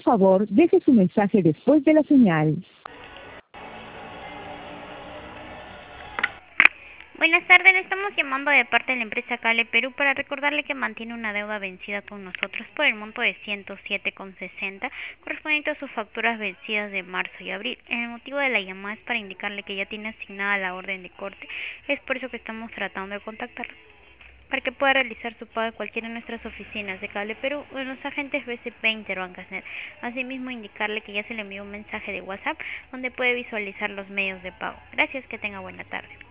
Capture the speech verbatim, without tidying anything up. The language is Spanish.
favor, deje su mensaje después de la señal. Buenas tardes, le estamos llamando de parte de la empresa Cable Perú para recordarle que mantiene una deuda vencida con nosotros por el monto de ciento siete con sesenta, correspondiente a sus facturas vencidas de marzo y abril. El motivo de la llamada es para indicarle que ya tiene asignada la orden de corte. Es por eso que estamos tratando de contactarlo, para que pueda realizar su pago en cualquiera de nuestras oficinas de Cable Perú o en los agentes B C P Interbancasnet. Asimismo, indicarle que ya se le envió un mensaje de WhatsApp donde puede visualizar los medios de pago. Gracias, que tenga buena tarde.